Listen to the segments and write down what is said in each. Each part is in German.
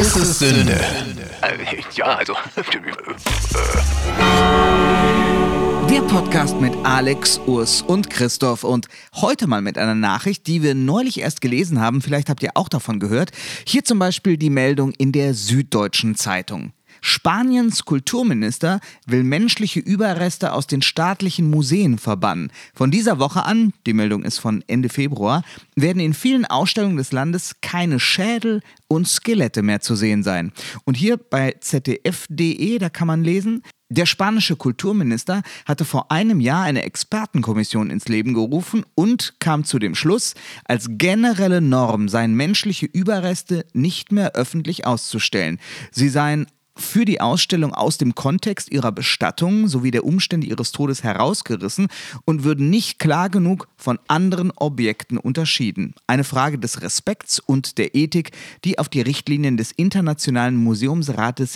Ist es Sünde? Ja, also. Der Podcast mit Alex, Urs und Christoph und heute mal mit einer Nachricht, die wir neulich erst gelesen haben. Vielleicht habt ihr auch davon gehört. Hier zum Beispiel die Meldung in der Süddeutschen Zeitung. Spaniens Kulturminister will menschliche Überreste aus den staatlichen Museen verbannen. Von dieser Woche an, die Meldung ist von Ende Februar, werden in vielen Ausstellungen des Landes keine Schädel und Skelette mehr zu sehen sein. Und hier bei zdf.de, da kann man lesen: Der spanische Kulturminister hatte vor einem Jahr eine Expertenkommission ins Leben gerufen und kam zu dem Schluss, als generelle Norm seien menschliche Überreste nicht mehr öffentlich auszustellen. Sie seien für die Ausstellung aus dem Kontext ihrer Bestattung sowie der Umstände ihres Todes herausgerissen und würden nicht klar genug von anderen Objekten unterschieden. Eine Frage des Respekts und der Ethik, die auf die Richtlinien des Internationalen Museumsrates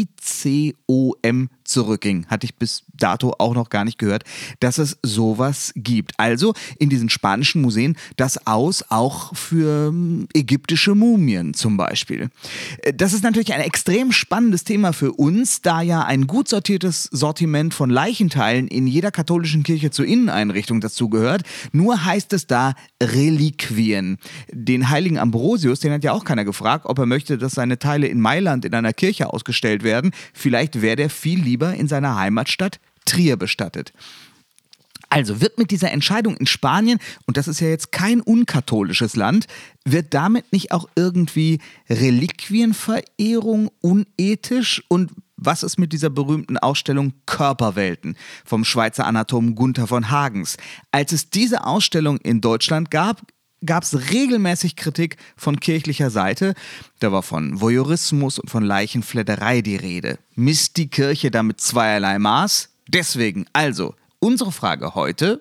ICOM zurückging. Hatte ich bis dato auch noch gar nicht gehört, dass es sowas gibt. Also in diesen spanischen Museen das Aus auch für ägyptische Mumien zum Beispiel. Das ist natürlich ein extrem spannendes Thema für uns, da ja ein gut sortiertes Sortiment von Leichenteilen in jeder katholischen Kirche zur Inneneinrichtung dazugehört. Nur heißt es da Reliquien. Den heiligen Ambrosius, den hat ja auch keiner gefragt, ob er möchte, dass seine Teile in Mailand in einer Kirche ausgestellt werden. Vielleicht wäre der viel lieber in seiner Heimatstadt Trier bestattet. Also wird mit dieser Entscheidung in Spanien, und das ist ja jetzt kein unkatholisches Land, wird damit nicht auch irgendwie Reliquienverehrung unethisch? Und was ist mit dieser berühmten Ausstellung Körperwelten vom Schweizer Anatomen Gunther von Hagens? Als es diese Ausstellung in Deutschland gab es regelmäßig Kritik von kirchlicher Seite. Da war von Voyeurismus und von Leichenfledderei die Rede. Misst die Kirche damit zweierlei Maß? Deswegen also unsere Frage heute: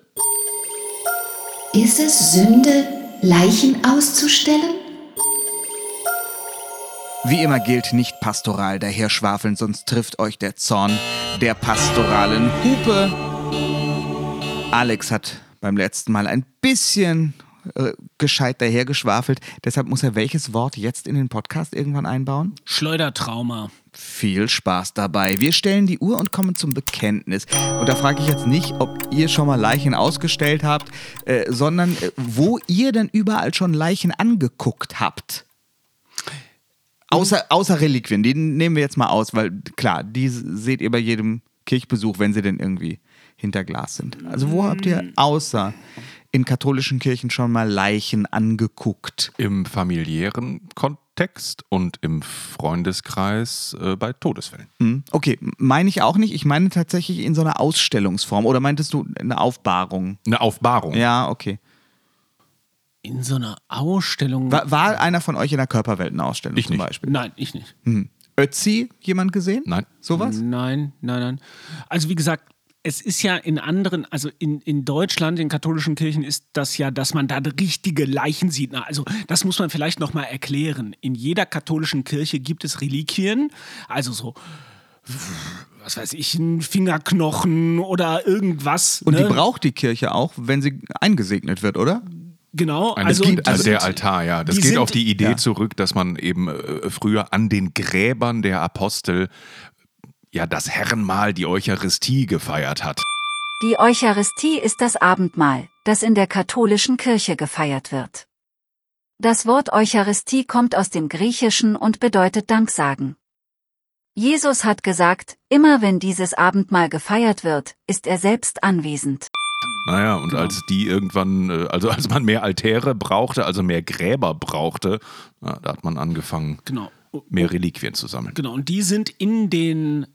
Ist es Sünde, Leichen auszustellen? Wie immer gilt, nicht pastoral daherschwafeln, sonst trifft euch der Zorn der pastoralen Hupe. Alex hat beim letzten Mal ein bisschen gescheit dahergeschwafelt. Deshalb muss er welches Wort jetzt in den Podcast irgendwann einbauen? Schleudertrauma. Viel Spaß dabei. Wir stellen die Uhr und kommen zum Bekenntnis. Und da frage ich jetzt nicht, ob ihr schon mal Leichen ausgestellt habt, sondern wo ihr denn überall schon Leichen angeguckt habt. Außer Reliquien, die nehmen wir jetzt mal aus, weil klar, die seht ihr bei jedem Kirchbesuch, wenn sie denn irgendwie hinter Glas sind. Also wo habt ihr außer in katholischen Kirchen schon mal Leichen angeguckt? Im familiären Kontext und im Freundeskreis bei Todesfällen. Okay, meine ich auch nicht. Ich meine tatsächlich in so einer Ausstellungsform. Oder meintest du eine Aufbahrung? Eine Aufbahrung. Ja, okay. In so einer Ausstellung. War einer von euch in der Körperweltenausstellung Ich zum nicht. Beispiel? Nein, ich nicht. Ötzi, jemand gesehen? Nein. Sowas? Nein. Also wie gesagt, es ist ja in anderen, also in Deutschland, in katholischen Kirchen ist das ja, dass man da richtige Leichen sieht. Na, also das muss man vielleicht nochmal erklären. In jeder katholischen Kirche gibt es Reliquien, also so, was weiß ich, ein Fingerknochen oder irgendwas. Und die braucht die Kirche auch, wenn sie eingesegnet wird, oder? Genau. Der Altar, ja. Das geht auf die Idee ja. zurück, dass man eben früher an den Gräbern der Apostel ja das Herrenmahl, die Eucharistie gefeiert hat. Die Eucharistie ist das Abendmahl, das in der katholischen Kirche gefeiert wird. Das Wort Eucharistie kommt aus dem Griechischen und bedeutet Danksagen. Jesus hat gesagt, immer wenn dieses Abendmahl gefeiert wird, ist er selbst anwesend. Naja, und als die irgendwann, also als man mehr Altäre brauchte, also mehr Gräber brauchte, da hat man angefangen, mehr Reliquien zu sammeln. Genau, und die sind in den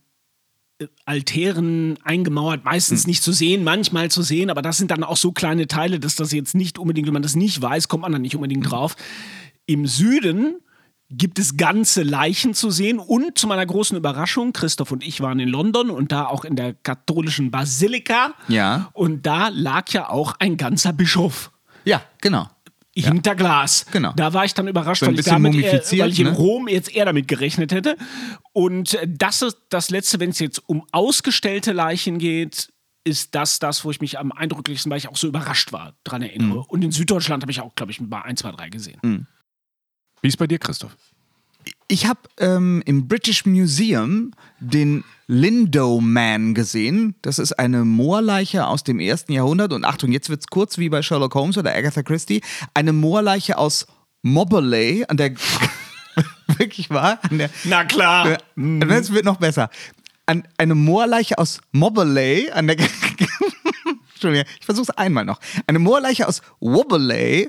Altären eingemauert, meistens nicht zu sehen, manchmal zu sehen, aber das sind dann auch so kleine Teile, dass das jetzt nicht unbedingt, wenn man das nicht weiß, kommt man dann nicht unbedingt drauf. Im Süden gibt es ganze Leichen zu sehen und zu meiner großen Überraschung, Christoph und ich waren in London und da auch in der katholischen Basilika. Ja. Und da lag ja auch ein ganzer Bischof. Ja, genau. Hinter Glas. Genau. Da war ich dann überrascht, So ein weil bisschen mumifiziert, weil ich in ne? Rom jetzt eher damit gerechnet hätte. Und das ist das Letzte, wenn es jetzt um ausgestellte Leichen geht, ist das, wo ich mich am eindrücklichsten, weil ich auch so überrascht war, dran erinnere. Und in Süddeutschland habe ich auch, glaube ich, ein paar 1, 2, 3 gesehen. Wie ist bei dir, Christoph? Ich habe im British Museum den Lindow Man gesehen. Das ist eine Moorleiche aus dem 1. Jahrhundert. Und Achtung, jetzt wird's kurz wie bei Sherlock Holmes oder Agatha Christie. Eine Moorleiche aus Moberley, an der wirklich wahr? Na klar. Das wird noch besser. Eine Moorleiche aus Moberley an der Entschuldigung, ich versuche es einmal noch. Eine Moorleiche aus Moberley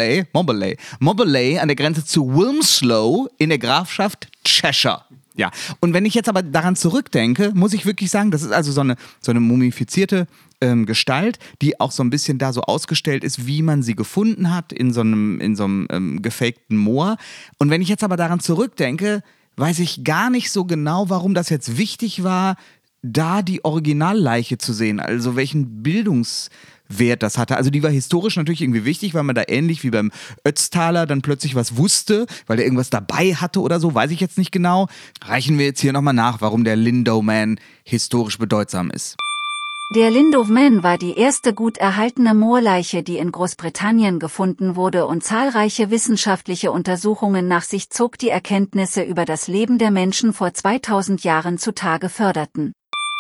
an der Grenze zu Wilmslow in der Grafschaft Cheshire. Ja, und wenn ich jetzt aber daran zurückdenke, muss ich wirklich sagen, das ist also so eine mumifizierte Gestalt, die auch so ein bisschen da so ausgestellt ist, wie man sie gefunden hat in so einem gefakten Moor. Und wenn ich jetzt aber daran zurückdenke, weiß ich gar nicht so genau, warum das jetzt wichtig war, da die Originalleiche zu sehen, also welchen Bildungswert das hatte. Also die war historisch natürlich irgendwie wichtig, weil man da ähnlich wie beim Ötztaler dann plötzlich was wusste, weil der irgendwas dabei hatte oder so, weiß ich jetzt nicht genau. Reichen wir jetzt hier nochmal nach, warum der Lindow Man historisch bedeutsam ist. Der Lindow Man war die erste gut erhaltene Moorleiche, die in Großbritannien gefunden wurde und zahlreiche wissenschaftliche Untersuchungen nach sich zog, die Erkenntnisse über das Leben der Menschen vor 2000 Jahren zutage förderten.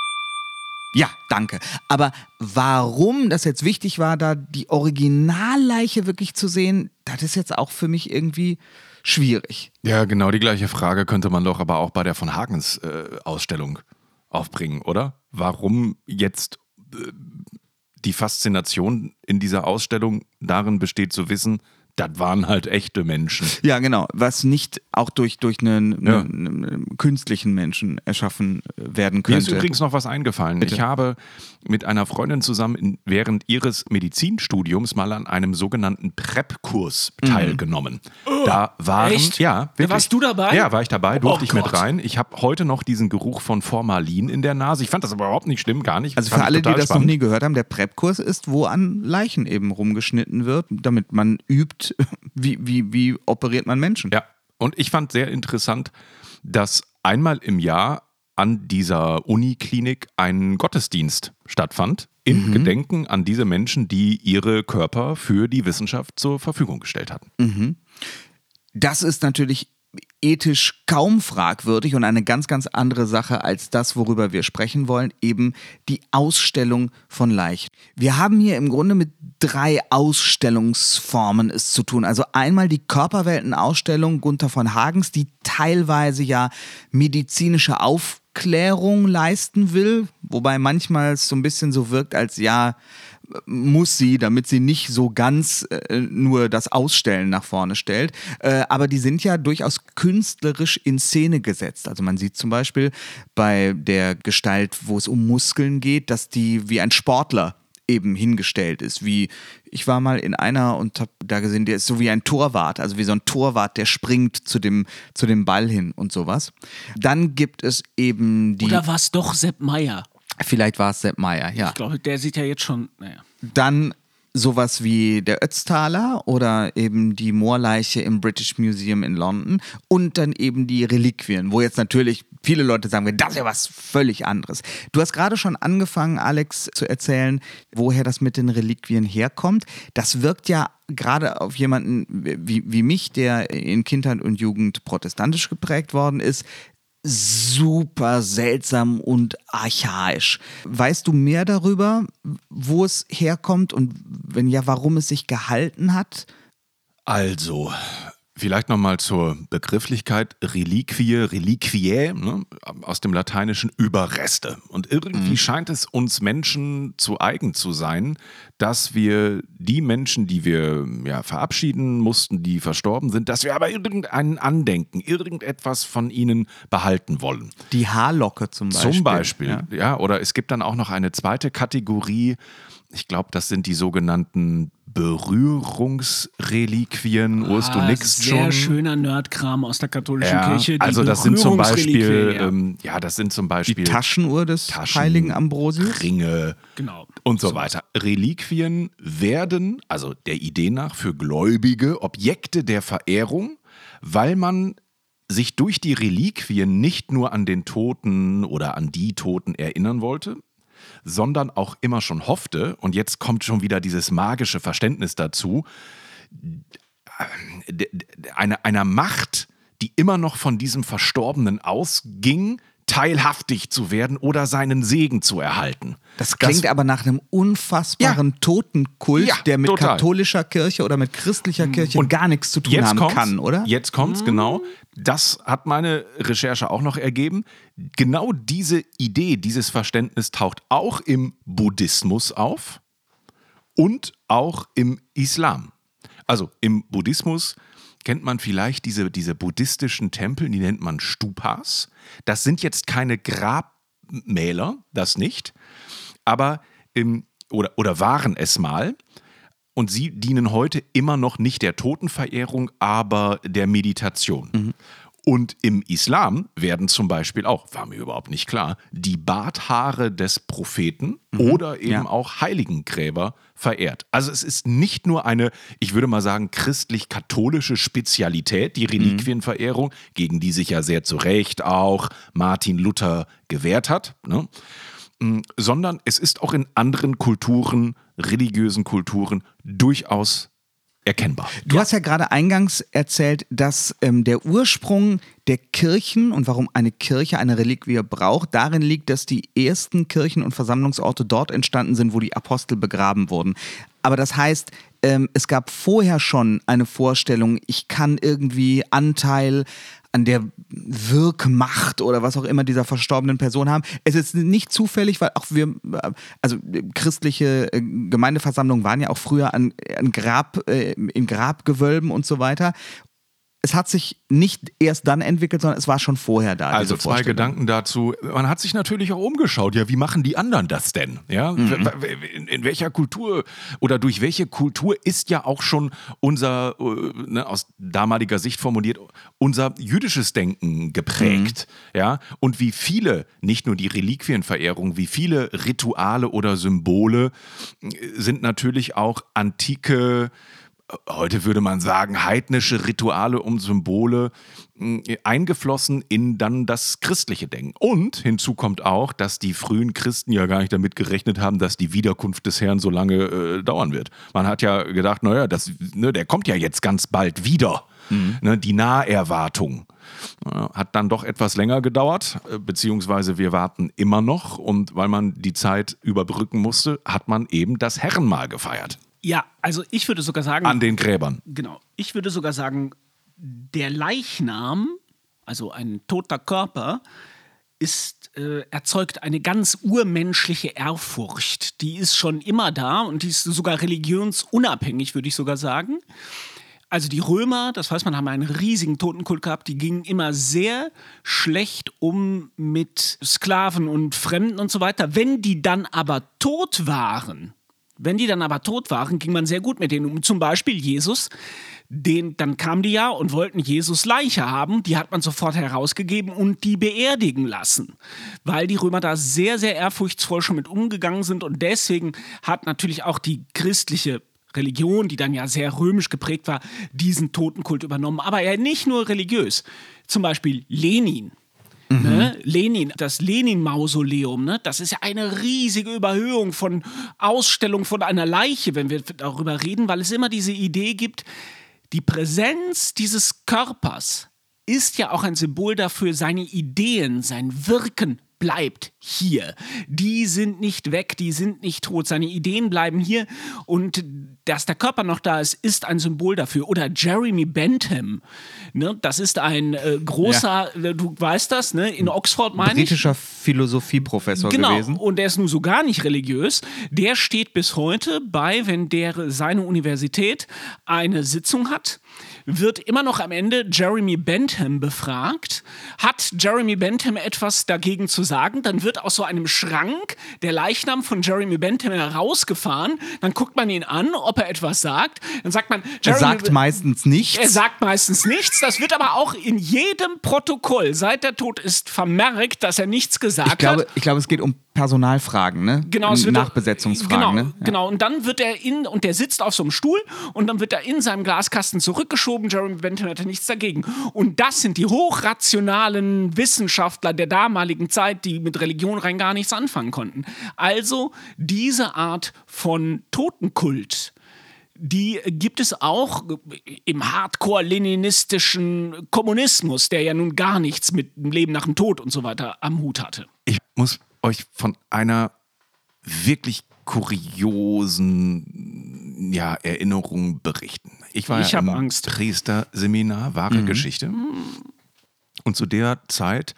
Ja, danke. Aber warum das jetzt wichtig war, da die Originalleiche wirklich zu sehen, das ist jetzt auch für mich irgendwie schwierig. Ja, genau die gleiche Frage könnte man doch aber auch bei der von Hagens Ausstellung aufbringen, oder? Warum jetzt die Faszination in dieser Ausstellung darin besteht zu wissen, das waren halt echte Menschen. Ja, genau. Was nicht auch durch einen künstlichen Menschen erschaffen werden könnte. Mir ist übrigens noch was eingefallen. Bitte? Ich habe mit einer Freundin zusammen während ihres Medizinstudiums mal an einem sogenannten PrEP-Kurs teilgenommen. Da waren, echt? Ja, wirklich. Warst du dabei? Ja, war ich dabei, durfte ich Gott. mit rein. Ich habe heute noch diesen Geruch von Formalin in der Nase. Ich fand das aber überhaupt nicht schlimm, gar nicht. Also für alle, die das noch nie gehört haben, der PrEP-Kurs ist, wo an Leichen eben rumgeschnitten wird, damit man übt, wie operiert man Menschen. Ja, und ich fand sehr interessant, dass einmal im Jahr an dieser Uniklinik ein Gottesdienst stattfand, in Gedenken an diese Menschen, die ihre Körper für die Wissenschaft zur Verfügung gestellt hatten. Das ist natürlich ethisch kaum fragwürdig und eine ganz, ganz andere Sache als das, worüber wir sprechen wollen, eben die Ausstellung von Leichen. Wir haben hier im Grunde mit 3 Ausstellungsformen es zu tun. Also einmal die Körperweltenausstellung Gunther von Hagens, die teilweise ja medizinische Aufklärung leisten will, wobei manchmal es so ein bisschen so wirkt, als ja, muss sie, damit sie nicht so ganz nur das Ausstellen nach vorne stellt. Aber die sind ja durchaus künstlerisch in Szene gesetzt. Also man sieht zum Beispiel bei der Gestalt, wo es um Muskeln geht, dass die wie ein Sportler eben hingestellt ist. Ich war mal in einer und habe da gesehen, der ist so wie ein Torwart, also wie so ein Torwart, der springt zu dem Ball hin und sowas. Dann gibt es eben die... Oder war es doch Sepp Maier? Vielleicht war es Sepp Maier, ja. Ich glaube, der sieht ja jetzt schon, naja. Dann sowas wie der Ötztaler oder eben die Moorleiche im British Museum in London und dann eben die Reliquien, wo jetzt natürlich viele Leute sagen, das ist ja was völlig anderes. Du hast gerade schon angefangen, Alex, zu erzählen, woher das mit den Reliquien herkommt. Das wirkt ja gerade auf jemanden wie mich, der in Kindheit und Jugend protestantisch geprägt worden ist, super seltsam und archaisch. Weißt du mehr darüber, wo es herkommt und wenn ja, warum es sich gehalten hat? Also, vielleicht nochmal zur Begrifflichkeit Reliquie, Reliquiae, ne, aus dem Lateinischen Überreste. Und irgendwie scheint es uns Menschen zu eigen zu sein, dass wir die Menschen, die wir verabschieden mussten, die verstorben sind, dass wir aber irgendein Andenken, irgendetwas von ihnen behalten wollen. Die Haarlocke zum Beispiel. Zum Beispiel, ja. Oder es gibt dann auch noch eine zweite Kategorie. Ich glaube, das sind die sogenannten Berührungsreliquien. Urs, du nickst schon. Sehr schöner Nerdkram aus der katholischen Kirche. Die also das sind zum Beispiel, die Taschenuhr des heiligen Ambrosius. Ringe genau. und so weiter. Reliquien werden, also der Idee nach, für Gläubige Objekte der Verehrung, weil man sich durch die Reliquien nicht nur an den Toten oder an die Toten erinnern wollte, sondern auch immer schon hoffte, und jetzt kommt schon wieder dieses magische Verständnis dazu, einer Macht, die immer noch von diesem Verstorbenen ausging, teilhaftig zu werden oder seinen Segen zu erhalten. Das klingt aber nach einem unfassbaren Totenkult, der mit total. katholischer Kirche oder mit christlicher Kirche und gar nichts zu tun haben kann, oder? Jetzt kommt's, genau. Das hat meine Recherche auch noch ergeben. Genau diese Idee, dieses Verständnis taucht auch im Buddhismus auf und auch im Islam. Also im Buddhismus kennt man vielleicht diese buddhistischen Tempel, die nennt man Stupas. Das sind jetzt keine Grabmäler, das nicht, aber oder waren es mal. Und sie dienen heute immer noch nicht der Totenverehrung, aber der Meditation. Mhm. Und im Islam werden zum Beispiel auch, war mir überhaupt nicht klar, die Barthaare des Propheten oder eben auch Heiligengräber verehrt. Also es ist nicht nur eine, ich würde mal sagen, christlich-katholische Spezialität, die Reliquienverehrung, gegen die sich ja sehr zu Recht auch Martin Luther gewehrt hat, ne? Sondern es ist auch in anderen Kulturen, religiösen Kulturen, durchaus erkennbar. Du hast ja gerade eingangs erzählt, dass der Ursprung der Kirchen und warum eine Kirche eine Reliquie braucht, darin liegt, dass die ersten Kirchen und Versammlungsorte dort entstanden sind, wo die Apostel begraben wurden. Aber das heißt, es gab vorher schon eine Vorstellung, ich kann irgendwie Anteil an der Wirkmacht oder was auch immer dieser verstorbenen Person haben. Es ist nicht zufällig, weil auch christliche Gemeindeversammlungen waren ja auch früher in Grabgewölben und so weiter. Es hat sich nicht erst dann entwickelt, sondern es war schon vorher da. Also zwei Gedanken dazu. Man hat sich natürlich auch umgeschaut. Ja, wie machen die anderen das denn? Ja, in welcher Kultur oder durch welche Kultur ist ja auch schon unser, aus damaliger Sicht formuliert, unser jüdisches Denken geprägt. Ja, und wie viele, nicht nur die Reliquienverehrung, wie viele Rituale oder Symbole sind natürlich auch antike, heute würde man sagen, heidnische Rituale und Symbole eingeflossen in dann das christliche Denken. Und hinzu kommt auch, dass die frühen Christen ja gar nicht damit gerechnet haben, dass die Wiederkunft des Herrn so lange dauern wird. Man hat ja gedacht, naja, der kommt ja jetzt ganz bald wieder. Die Naherwartung hat dann doch etwas länger gedauert, beziehungsweise wir warten immer noch. Und weil man die Zeit überbrücken musste, hat man eben das Herrenmahl gefeiert. Ja, also ich würde sogar sagen... An den Gräbern. Genau. Ich würde sogar sagen, der Leichnam, also ein toter Körper, erzeugt eine ganz urmenschliche Ehrfurcht. Die ist schon immer da und die ist sogar religionsunabhängig, würde ich sogar sagen. Also die Römer, das weiß man, haben einen riesigen Totenkult gehabt, die gingen immer sehr schlecht um mit Sklaven und Fremden und so weiter. Wenn die dann aber tot waren, ging man sehr gut mit denen um. Zum Beispiel Jesus, dann kamen die ja und wollten Jesus Leiche haben. Die hat man sofort herausgegeben und die beerdigen lassen. Weil die Römer da sehr, sehr ehrfurchtsvoll schon mit umgegangen sind. Und deswegen hat natürlich auch die christliche Religion, die dann ja sehr römisch geprägt war, diesen Totenkult übernommen. Aber ja nicht nur religiös. Zum Beispiel Lenin. Lenin, das Lenin-Mausoleum, das ist ja eine riesige Überhöhung von Ausstellung von einer Leiche, wenn wir darüber reden, weil es immer diese Idee gibt, die Präsenz dieses Körpers ist ja auch ein Symbol dafür, seine Ideen, sein Wirken bleibt hier. Die sind nicht weg, die sind nicht tot. Seine Ideen bleiben hier und dass der Körper noch da ist ein Symbol dafür. Oder Jeremy Bentham, das ist ein großer, du weißt das, in Oxford meine ich. Britischer Philosophieprofessor gewesen. Genau, und der ist nun so gar nicht religiös. Der steht bis heute bei, wenn seine Universität eine Sitzung hat, wird immer noch am Ende Jeremy Bentham befragt. Hat Jeremy Bentham etwas dagegen zu sagen? Dann wird aus so einem Schrank der Leichnam von Jeremy Bentham herausgefahren. Dann guckt man ihn an, ob er etwas sagt. Dann sagt man, er sagt meistens nichts. Er sagt meistens nichts. Das wird aber auch in jedem Protokoll, seit er tot ist, vermerkt, dass er nichts gesagt hat. Ich glaube, es geht um Personalfragen, ne? Genau, Nachbesetzungsfragen. Genau. Und dann wird und der sitzt auf so einem Stuhl und dann wird er in seinem Glaskasten zurückgeschoben. Jeremy Bentham hatte nichts dagegen. Und das sind die hochrationalen Wissenschaftler der damaligen Zeit, die mit Religion rein gar nichts anfangen konnten. Also diese Art von Totenkult, Die gibt es auch im hardcore-leninistischen Kommunismus, der ja nun gar nichts mit dem Leben nach dem Tod und so weiter am Hut hatte. Ich muss euch von einer wirklich kuriosen Erinnerung berichten. Ich war im Angst. Priesterseminar, wahre Geschichte. Und zu der Zeit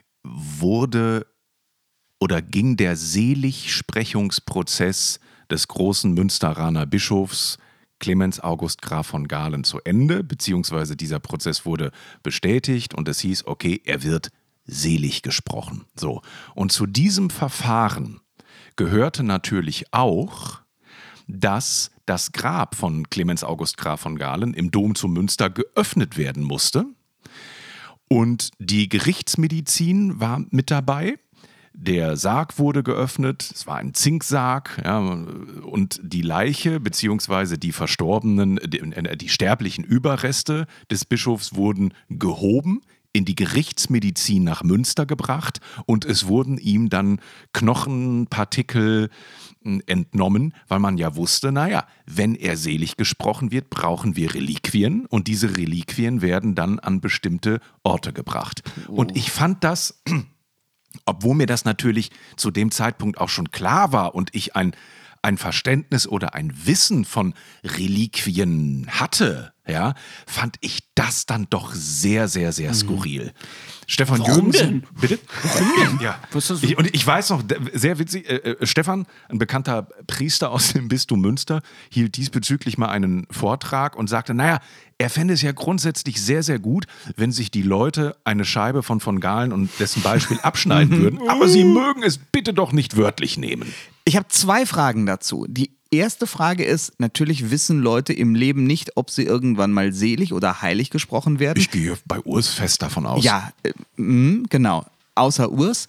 ging der Seligsprechungsprozess des großen Münsteraner Bischofs Clemens August Graf von Galen zu Ende, beziehungsweise dieser Prozess wurde bestätigt und es hieß, okay, er wird selig gesprochen. So. Und zu diesem Verfahren gehörte natürlich auch, dass das Grab von Clemens August Graf von Galen im Dom zu Münster geöffnet werden musste. Und die Gerichtsmedizin war mit dabei. Der Sarg wurde geöffnet, es war ein Zinksarg, ja, und die Leiche bzw. die Verstorbenen, die sterblichen Überreste des Bischofs wurden gehoben, in die Gerichtsmedizin nach Münster gebracht und es wurden ihm dann Knochenpartikel entnommen, weil man ja wusste, wenn er selig gesprochen wird, brauchen wir Reliquien und diese Reliquien werden dann an bestimmte Orte gebracht. Und ich fand das, obwohl mir das natürlich zu dem Zeitpunkt auch schon klar war und ich ein Verständnis oder ein Wissen von Reliquien hatte, fand ich das dann doch sehr, sehr, sehr skurril. Stefan Warum Jürgensen. denn? Bitte? Warum denn? Ja. Was ist das? Und ich weiß noch, sehr witzig, Stefan, ein bekannter Priester aus dem Bistum Münster, hielt diesbezüglich mal einen Vortrag und sagte, er fände es ja grundsätzlich sehr, sehr gut, wenn sich die Leute eine Scheibe von Galen und dessen Beispiel abschneiden würden, aber sie mögen es bitte doch nicht wörtlich nehmen. Ich habe 2 Fragen dazu. Die erste Frage ist, natürlich wissen Leute im Leben nicht, ob sie irgendwann mal selig oder heilig gesprochen werden. Ich gehe bei Urs fest davon aus. Ja, genau. Außer Urs.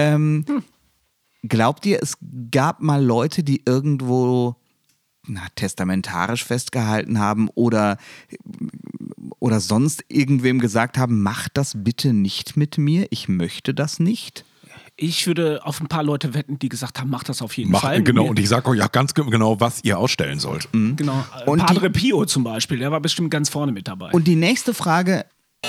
Glaubt ihr, es gab mal Leute, die irgendwo testamentarisch festgehalten haben oder sonst irgendwem gesagt haben, mach das bitte nicht mit mir, ich möchte das nicht? Ich würde auf ein paar Leute wetten, die gesagt haben, mach das auf jeden Fall. Genau, und ich sage euch auch ganz genau, was ihr ausstellen sollt. Genau. Und Padre Pio zum Beispiel, der war bestimmt ganz vorne mit dabei. Und die nächste Frage,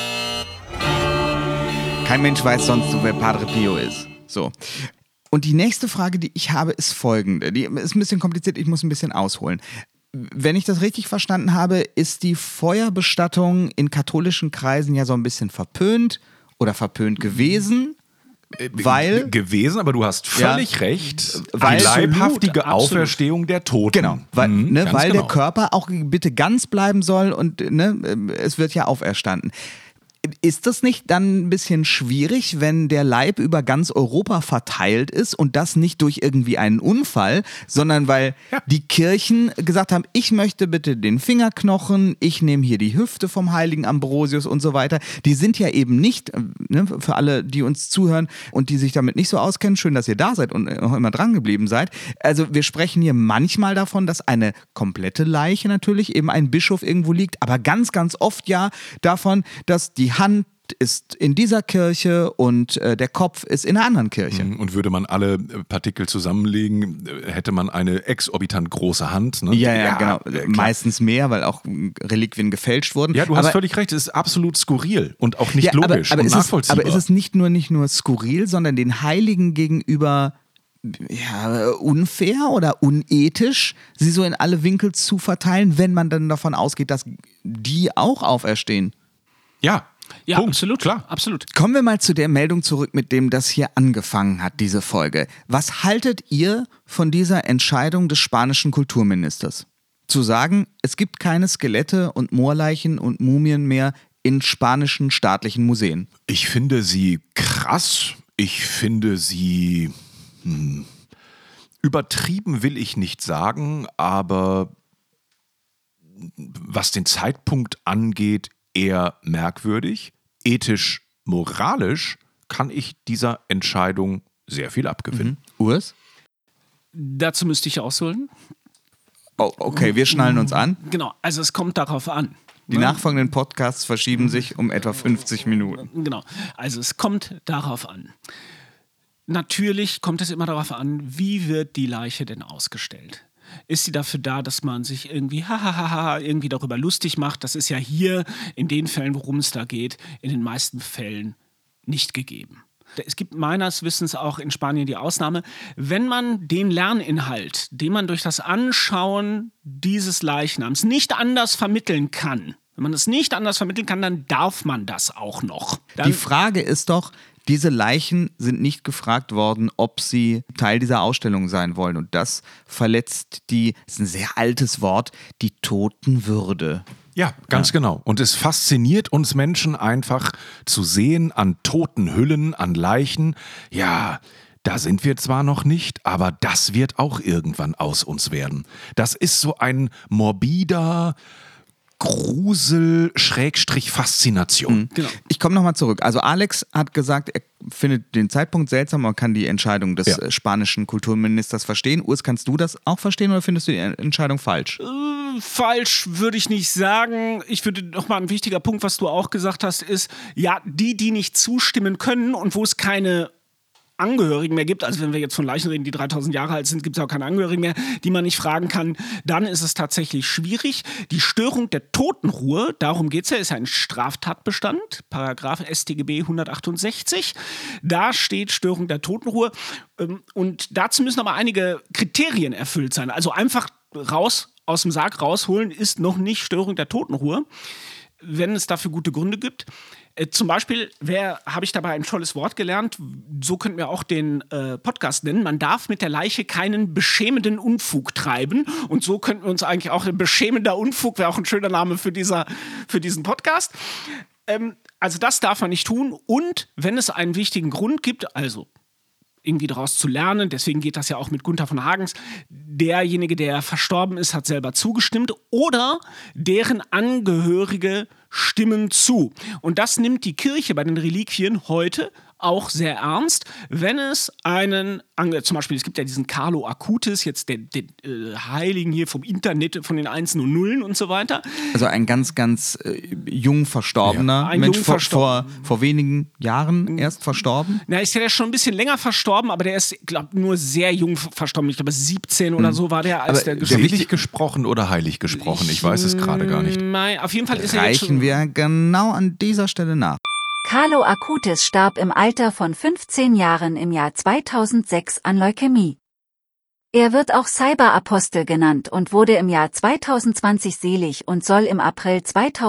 kein Mensch weiß sonst, wer Padre Pio ist. So. Und die nächste Frage, die ich habe, ist folgende. Die ist ein bisschen kompliziert, ich muss ein bisschen ausholen. Wenn ich das richtig verstanden habe, ist die Feuerbestattung in katholischen Kreisen ja so ein bisschen verpönt gewesen. Weil gewesen, aber du hast völlig recht, weil die leibhaftige absolut. Auferstehung der Toten. Genau, weil Ganz der Körper auch bitte ganz bleiben soll und es wird ja auferstanden. Ist das nicht dann ein bisschen schwierig, wenn der Leib über ganz Europa verteilt ist und das nicht durch irgendwie einen Unfall, sondern weil die Kirchen gesagt haben, ich möchte bitte den Fingerknochen, ich nehme hier die Hüfte vom heiligen Ambrosius und so weiter. Die sind ja eben nicht, für alle, die uns zuhören und die sich damit nicht so auskennen, schön, dass ihr da seid und noch immer dran geblieben seid. Also wir sprechen hier manchmal davon, dass eine komplette Leiche natürlich eben ein Bischof irgendwo liegt, aber ganz, ganz oft ja davon, dass die Hand ist in dieser Kirche und der Kopf ist in einer anderen Kirche. Und würde man alle Partikel zusammenlegen, hätte man eine exorbitant große Hand. Ne? Ja, genau. Meistens mehr, weil auch Reliquien gefälscht wurden. Ja, du hast völlig recht, es ist absolut skurril und auch nicht logisch und nachvollziehbar. Aber ist es nicht nur skurril, sondern den Heiligen gegenüber unfair oder unethisch, sie so in alle Winkel zu verteilen, wenn man dann davon ausgeht, dass die auch auferstehen? Ja, Punkt. Absolut, klar. Absolut. Kommen wir mal zu der Meldung zurück, mit dem das hier angefangen hat, diese Folge. Was haltet ihr von dieser Entscheidung des spanischen Kulturministers? Zu sagen, es gibt keine Skelette und Moorleichen und Mumien mehr in spanischen staatlichen Museen. Ich finde sie krass. Ich finde sie übertrieben, will ich nicht sagen, aber was den Zeitpunkt angeht, eher merkwürdig. Ethisch, moralisch kann ich dieser Entscheidung sehr viel abgewinnen. Urs? Dazu müsste ich ausholen. Oh, okay, wir schnallen uns an. Genau, also es kommt darauf an. Die nachfolgenden Podcasts verschieben sich um etwa 50 Minuten. Genau, also es kommt darauf an. Natürlich kommt es immer darauf an, wie wird die Leiche denn ausgestellt? Ist sie dafür da, dass man sich irgendwie irgendwie darüber lustig macht? Das ist ja hier in den Fällen, worum es da geht, in den meisten Fällen nicht gegeben. Es gibt meines Wissens auch in Spanien die Ausnahme, wenn man den Lerninhalt, den man durch das Anschauen dieses Leichnams nicht anders vermitteln kann, wenn man es nicht anders vermitteln kann, dann darf man das auch noch. Die Frage ist doch, diese Leichen sind nicht gefragt worden, ob sie Teil dieser Ausstellung sein wollen. Und das verletzt das ist ein sehr altes Wort, die Totenwürde. Ja, ganz genau. Und es fasziniert uns Menschen einfach zu sehen an toten Hüllen, an Leichen. Ja, da sind wir zwar noch nicht, aber das wird auch irgendwann aus uns werden. Das ist so ein morbider Grusel-Faszination. Genau. Ich komme nochmal zurück. Also Alex hat gesagt, er findet den Zeitpunkt seltsam, man kann die Entscheidung des spanischen Kulturministers verstehen. Urs, kannst du das auch verstehen oder findest du die Entscheidung falsch? Falsch würde ich nicht sagen. Ich würde nochmal ein wichtiger Punkt, was du auch gesagt hast, ist, ja, die nicht zustimmen können und wo es keine Angehörigen mehr gibt, also wenn wir jetzt von Leichen reden, die 3000 Jahre alt sind, gibt es auch keine Angehörigen mehr, die man nicht fragen kann, dann ist es tatsächlich schwierig. Die Störung der Totenruhe, darum geht es ja, ist ein Straftatbestand, Paragraph StGB 168, da steht Störung der Totenruhe und dazu müssen aber einige Kriterien erfüllt sein, also einfach aus dem Sarg rausholen ist noch nicht Störung der Totenruhe, wenn es dafür gute Gründe gibt. Zum Beispiel habe ich dabei ein tolles Wort gelernt, so könnten wir auch den Podcast nennen, man darf mit der Leiche keinen beschämenden Unfug treiben und so könnten wir uns eigentlich auch, ein beschämender Unfug wäre auch ein schöner Name für diesen Podcast. Also das darf man nicht tun und wenn es einen wichtigen Grund gibt, also irgendwie daraus zu lernen, deswegen geht das ja auch mit Gunther von Hagens, derjenige, der verstorben ist, hat selber zugestimmt oder deren Angehörige stimmen zu. Und das nimmt die Kirche bei den Reliquien heute auch sehr ernst, wenn es zum Beispiel, es gibt ja diesen Carlo Acutis, jetzt den Heiligen hier vom Internet, von den Einsen und Nullen und so weiter. Also ein ganz, ganz jung verstorbener Mensch, vor wenigen Jahren erst verstorben. Na, ist ja schon ein bisschen länger verstorben, aber der ist, glaube nur sehr jung verstorben. Ich glaube, 17 oder so war der, als der gestorben ist. Selig gesprochen oder heilig gesprochen? Ich weiß es gerade gar nicht. Nein, auf jeden Fall ist er jetzt schon... Reichen wir genau an dieser Stelle nach. Carlo Acutis starb im Alter von 15 Jahren im Jahr 2006 an Leukämie. Er wird auch Cyberapostel genannt und wurde im Jahr 2020 selig und soll im April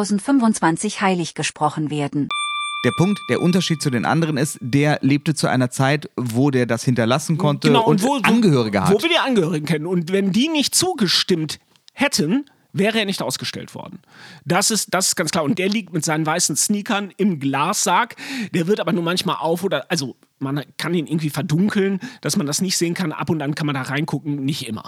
2025 heilig gesprochen werden. Der Unterschied zu den anderen ist, der lebte zu einer Zeit, wo der das hinterlassen konnte und Angehörige hat. Wo wir die Angehörigen kennen. Und wenn die nicht zugestimmt hätten, wäre er nicht ausgestellt worden. Das ist ganz klar. Und der liegt mit seinen weißen Sneakern im Glassarg. Der wird aber nur manchmal also man kann ihn irgendwie verdunkeln, dass man das nicht sehen kann. Ab und an kann man da reingucken, nicht immer.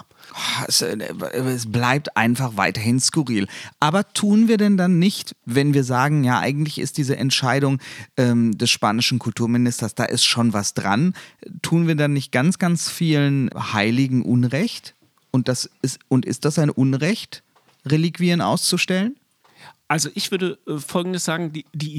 Es bleibt einfach weiterhin skurril. Aber tun wir denn dann nicht, wenn wir sagen, ja, eigentlich ist diese Entscheidung des spanischen Kulturministers, da ist schon was dran, tun wir dann nicht ganz, ganz vielen Heiligen Unrecht? Und ist das ein Unrecht, Reliquien auszustellen? Also ich würde Folgendes sagen, die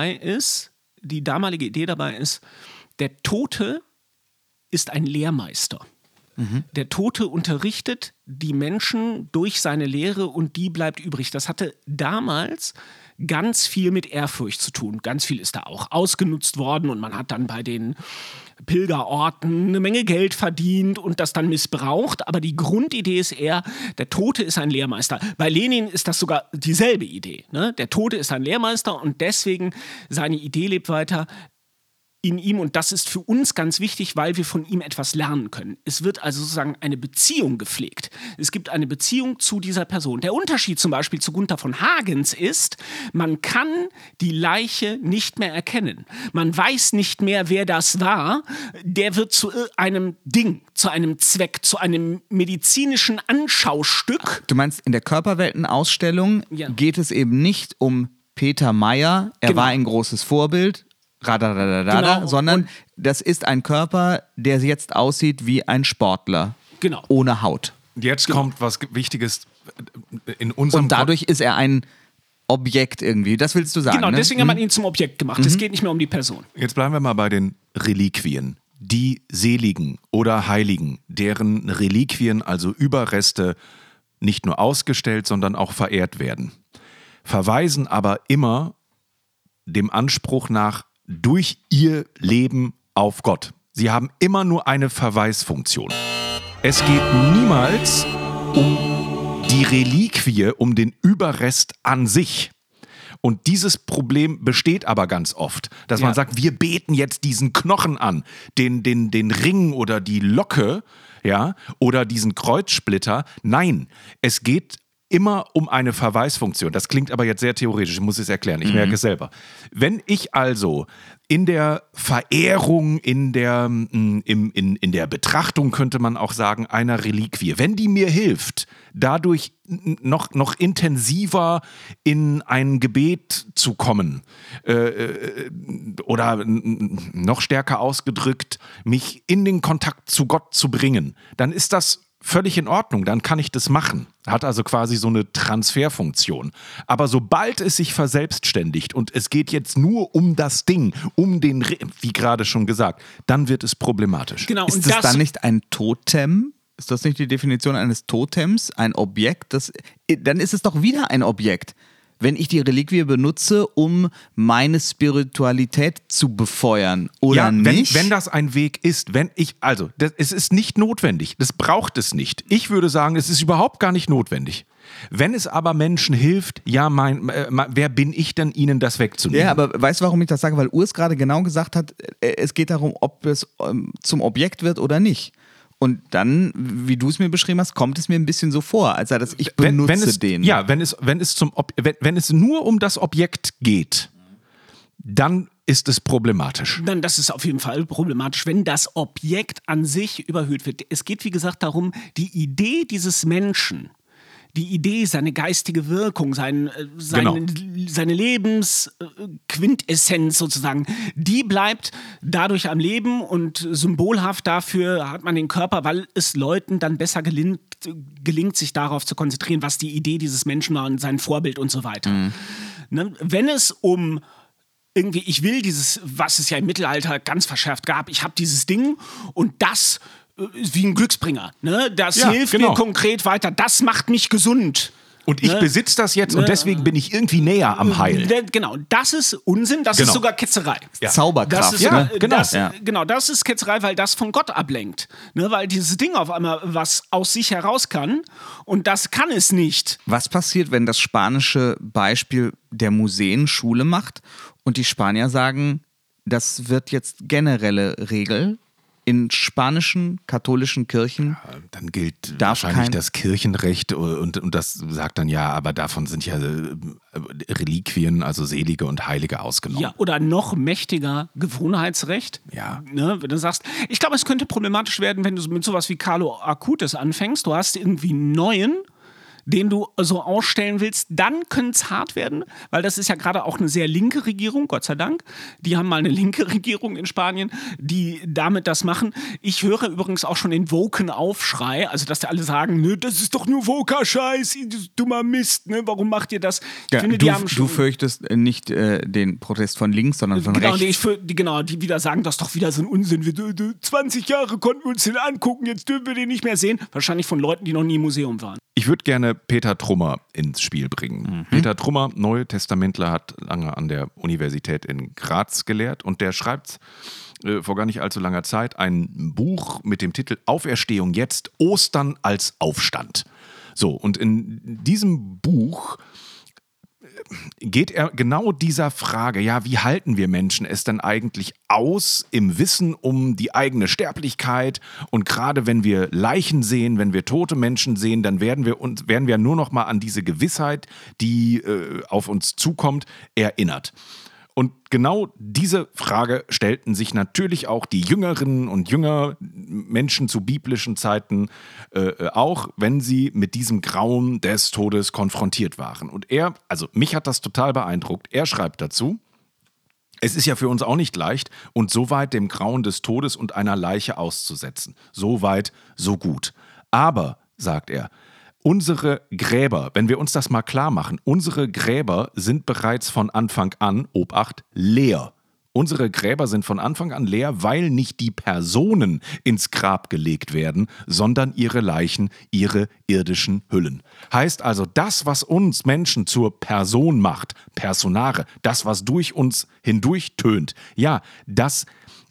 damalige Idee dabei ist, der Tote ist ein Lehrmeister. Mhm. Der Tote unterrichtet die Menschen durch seine Lehre und die bleibt übrig. Das hatte damals ganz viel mit Ehrfurcht zu tun. Ganz viel ist da auch ausgenutzt worden und man hat dann bei den Pilgerorten eine Menge Geld verdient und das dann missbraucht. Aber die Grundidee ist eher, der Tote ist ein Lehrmeister. Bei Lenin ist das sogar dieselbe Idee. Ne? Der Tote ist ein Lehrmeister und deswegen seine Idee lebt weiter in ihm und das ist für uns ganz wichtig, weil wir von ihm etwas lernen können. Es wird also sozusagen eine Beziehung gepflegt. Es gibt eine Beziehung zu dieser Person. Der Unterschied zum Beispiel zu Gunther von Hagens ist, man kann die Leiche nicht mehr erkennen. Man weiß nicht mehr, wer das war. Der wird zu einem Ding, zu einem Zweck, zu einem medizinischen Anschaustück. Du meinst, in der Körperweltenausstellung geht es eben nicht um Peter Mayer, er war ein großes Vorbild, sondern das ist ein Körper, der jetzt aussieht wie ein Sportler. Genau. Ohne Haut. Jetzt kommt was Wichtiges in unserem... Und dadurch ist er ein Objekt irgendwie. Das willst du sagen, Genau, ne? deswegen hat man ihn zum Objekt gemacht. Es geht nicht mehr um die Person. Jetzt bleiben wir mal bei den Reliquien. die Seligen oder Heiligen, deren Reliquien, also Überreste, nicht nur ausgestellt, sondern auch verehrt werden, verweisen aber immer dem Anspruch nach durch ihr Leben auf Gott. Sie haben immer nur eine Verweisfunktion. Es geht niemals um die Reliquie, um den Überrest an sich. Und dieses Problem besteht aber ganz oft, dass man sagt, wir beten jetzt diesen Knochen an, den Ring oder die Locke, ja, oder diesen Kreuzsplitter. Nein, es geht immer um eine Verweisfunktion. Das klingt aber jetzt sehr theoretisch, ich muss es erklären, ich merke es selber. Wenn ich also in der Verehrung, in der Betrachtung, könnte man auch sagen, einer Reliquie, wenn die mir hilft, dadurch noch intensiver in ein Gebet zu kommen oder noch stärker ausgedrückt, mich in den Kontakt zu Gott zu bringen, dann ist das völlig in Ordnung, dann kann ich das machen. Hat also quasi so eine Transferfunktion. Aber sobald es sich verselbstständigt und es geht jetzt nur um das Ding, wie gerade schon gesagt, dann wird es problematisch. Genau, Ist das dann nicht ein Totem? Ist das nicht die Definition eines Totems? Ein Objekt? Dann ist es doch wieder ein Objekt. Wenn ich die Reliquie benutze, um meine Spiritualität zu befeuern, oder nicht? Wenn das ein Weg ist, es ist nicht notwendig, das braucht es nicht. Ich würde sagen, es ist überhaupt gar nicht notwendig. Wenn es aber Menschen hilft, wer bin ich denn, ihnen das wegzunehmen? Ja, aber weißt du, warum ich das sage? Weil Urs gerade genau gesagt hat, es geht darum, ob es zum Objekt wird oder nicht. Und dann, wie du es mir beschrieben hast, kommt es mir ein bisschen so vor, als sei das, ich benutze den. Ja, wenn es nur um das Objekt geht, dann ist es problematisch. Dann, das ist auf jeden Fall problematisch, wenn das Objekt an sich überhöht wird. Es geht, wie gesagt, darum, die Idee dieses Menschen, die Idee, seine geistige Wirkung, seine Lebensquintessenz sozusagen, die bleibt dadurch am Leben und symbolhaft dafür hat man den Körper, weil es Leuten dann besser gelingt, sich darauf zu konzentrieren, was die Idee dieses Menschen war und sein Vorbild und so weiter. Ne? Wenn es um irgendwie, ich will dieses, was es ja im Mittelalter ganz verschärft gab, ich habe dieses Ding und das wie ein Glücksbringer. Ne? Das hilft mir konkret weiter. Das macht mich gesund. Und ich besitze das jetzt und deswegen bin ich irgendwie näher am Heil. Genau, das ist Unsinn, das ist sogar Ketzerei. Ja. Zauberkraft. Das ist Ketzerei, weil das von Gott ablenkt. Ne? Weil dieses Ding auf einmal was aus sich heraus kann und das kann es nicht. Was passiert, wenn das spanische Beispiel der Museen Schule macht und die Spanier sagen, das wird jetzt generelle Regel? In spanischen katholischen Kirchen dann gilt wahrscheinlich das Kirchenrecht und das sagt dann aber davon sind ja Reliquien, also Selige und Heilige ausgenommen. Ja, oder noch mächtiger Gewohnheitsrecht. Ja. Ne, wenn du sagst, ich glaube, es könnte problematisch werden, wenn du mit sowas wie Carlo Acutis anfängst. Du hast irgendwie einen neuen, den du so ausstellen willst, dann könnte es hart werden, weil das ist ja gerade auch eine sehr linke Regierung, Gott sei Dank. Die haben mal eine linke Regierung in Spanien, die damit das machen. Ich höre übrigens auch schon den woken Aufschrei, also dass da alle sagen, ne, das ist doch nur woker Scheiß, dummer Mist, ne, warum macht ihr das? Ich finde, du fürchtest nicht den Protest von links, sondern von rechts. Die wieder sagen, das ist doch wieder so ein Unsinn. 20 Jahre konnten wir uns den angucken, jetzt dürfen wir den nicht mehr sehen. Wahrscheinlich von Leuten, die noch nie im Museum waren. Ich würde gerne Peter Trummer ins Spiel bringen. Peter Trummer, Neutestamentler, hat lange an der Universität in Graz gelehrt und der schreibt vor gar nicht allzu langer Zeit ein Buch mit dem Titel Auferstehung jetzt, Ostern als Aufstand. So, und in diesem Buch geht er genau dieser Frage, wie halten wir Menschen es denn eigentlich aus im Wissen um die eigene Sterblichkeit? Und gerade wenn wir Leichen sehen, wenn wir tote Menschen sehen, dann werden wir nur noch mal an diese Gewissheit, die auf uns zukommt, erinnert. Und genau diese Frage stellten sich natürlich auch die Jüngerinnen und Jünger Menschen zu biblischen Zeiten auch, wenn sie mit diesem Grauen des Todes konfrontiert waren. Und mich hat das total beeindruckt. Er schreibt dazu: Es ist ja für uns auch nicht leicht, uns so weit dem Grauen des Todes und einer Leiche auszusetzen. So weit, so gut. Aber, sagt er, unsere Gräber, wenn wir uns das mal klar machen, unsere Gräber sind bereits von Anfang an, Obacht, leer. Unsere Gräber sind von Anfang an leer, weil nicht die Personen ins Grab gelegt werden, sondern ihre Leichen, ihre irdischen Hüllen. Heißt also, das, was uns Menschen zur Person macht, Personare, das, was durch uns hindurch tönt, ja, das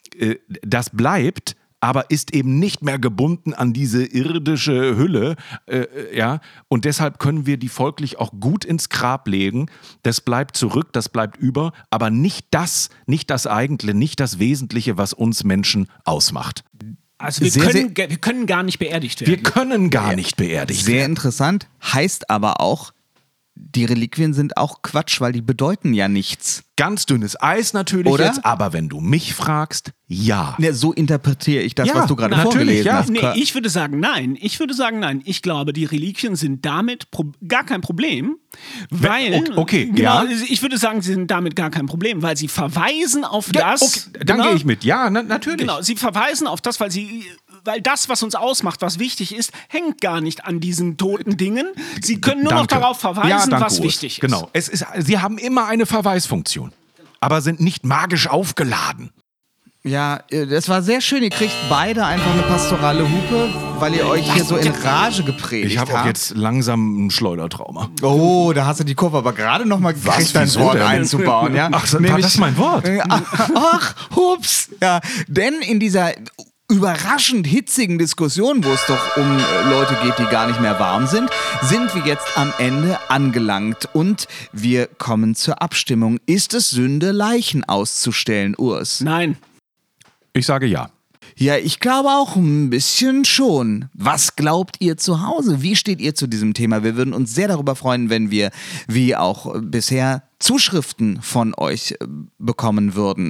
bleibt, aber ist eben nicht mehr gebunden an diese irdische Hülle, ja, und deshalb können wir die folglich auch gut ins Grab legen. Das bleibt zurück, das bleibt über, aber nicht das Eigentliche, nicht das Wesentliche, was uns Menschen ausmacht. Also wir können gar nicht beerdigt werden. Wir können gar nicht beerdigt werden. Sehr interessant, heißt aber auch, die Reliquien sind auch Quatsch, weil die bedeuten ja nichts. Ganz dünnes Eis natürlich Oder? jetzt, aber wenn du mich fragst, ja. Ja, so interpretiere ich das, Ja, was du gerade natürlich, vorgelesen ja. hast. Nee, ich würde sagen nein. Ich glaube, die Reliquien sind damit gar kein Problem, weil... Okay, genau, ja. Ich würde sagen, sie sind damit gar kein Problem, weil sie verweisen auf Ja, das... okay, dann gehe ich mit. Ja, natürlich. Genau, sie verweisen auf das, weil das, was uns ausmacht, was wichtig ist, hängt gar nicht an diesen toten Dingen. Sie können nur noch darauf verweisen, danke, was Urs. wichtig ist. Genau. Sie haben immer eine Verweisfunktion, aber sind nicht magisch aufgeladen. Ja, das war sehr schön. Ihr kriegt beide einfach eine pastorale Hupe, weil ihr euch hier so in Rage gepredigt Ich habt. habe auch jetzt langsam ein Schleudertrauma. Oh, da hast du die Kurve aber gerade noch mal gekriegt, dein Wieso Wort denn? einzubauen. Ja? Ach, war das mein Wort? Ach, hups. Ja, denn in dieser überraschend hitzigen Diskussion, wo es doch um Leute geht, die gar nicht mehr warm sind wir jetzt am Ende angelangt und wir kommen zur Abstimmung. Ist es Sünde, Leichen auszustellen, Urs? Nein. Ich sage ja. Ja, ich glaube auch ein bisschen schon. Was glaubt ihr zu Hause? Wie steht ihr zu diesem Thema? Wir würden uns sehr darüber freuen, wenn wir, wie auch bisher, Zuschriften von euch bekommen würden.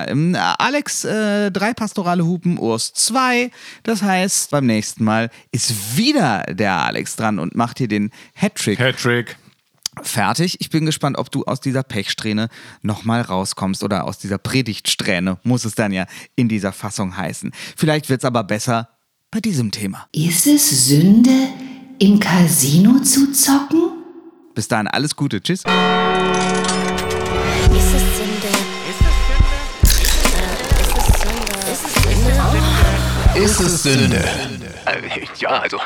Alex 3 pastorale Hupen, Urs 2. Das heißt, beim nächsten Mal ist wieder der Alex dran und macht hier den Hattrick. Fertig. Ich bin gespannt, ob du aus dieser Pechsträhne nochmal rauskommst oder aus dieser Predigtsträhne, muss es dann ja in dieser Fassung heißen. Vielleicht wird es aber besser bei diesem Thema. Ist es Sünde, im Casino zu zocken? Bis dahin alles Gute. Tschüss. Ist es Sünde? Ist es Sünde? Ja, also.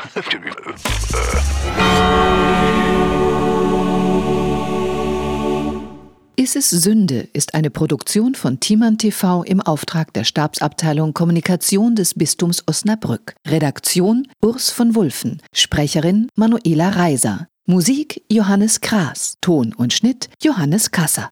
Ist es Sünde ist eine Produktion von Timan TV im Auftrag der Stabsabteilung Kommunikation des Bistums Osnabrück. Redaktion Urs von Wulffen. Sprecherin Manuela Reiser. Musik Johannes Kraas. Ton und Schnitt Johannes Kasser.